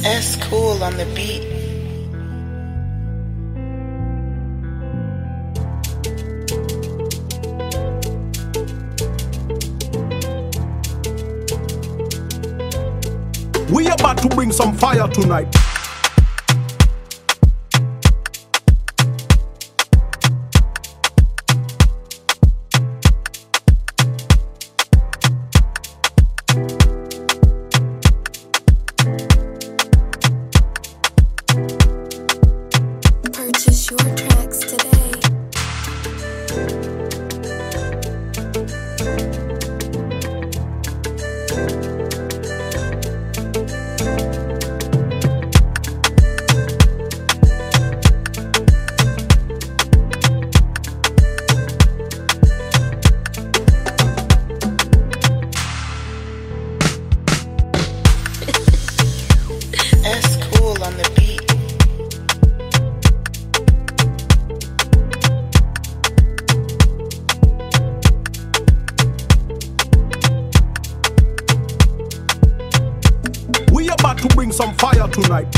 S Cool on the beat. We about to bring some fire tonight. Purchase your tracks today. S Cool on the beat. We about to bring some fire tonight.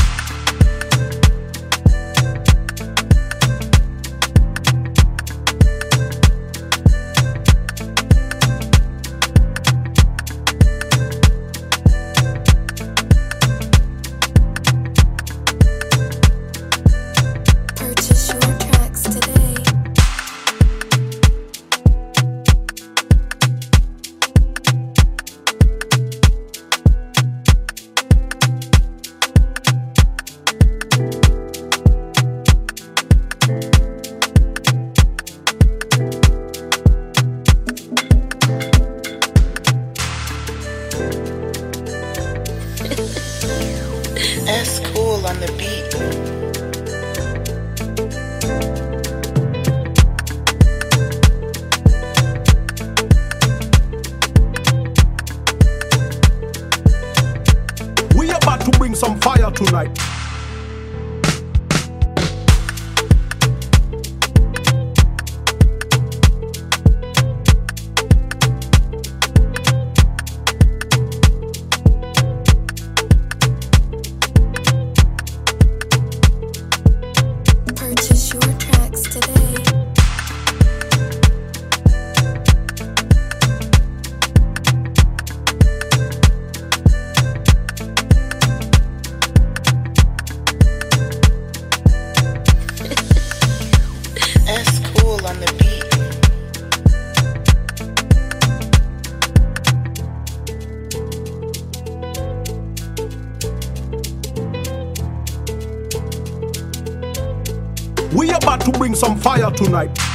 Purchase your tracks today. S Cool on the beat. We about to bring some fire tonight. Purchase your tracks today. S Cool on the beat. We about to bring some fire tonight.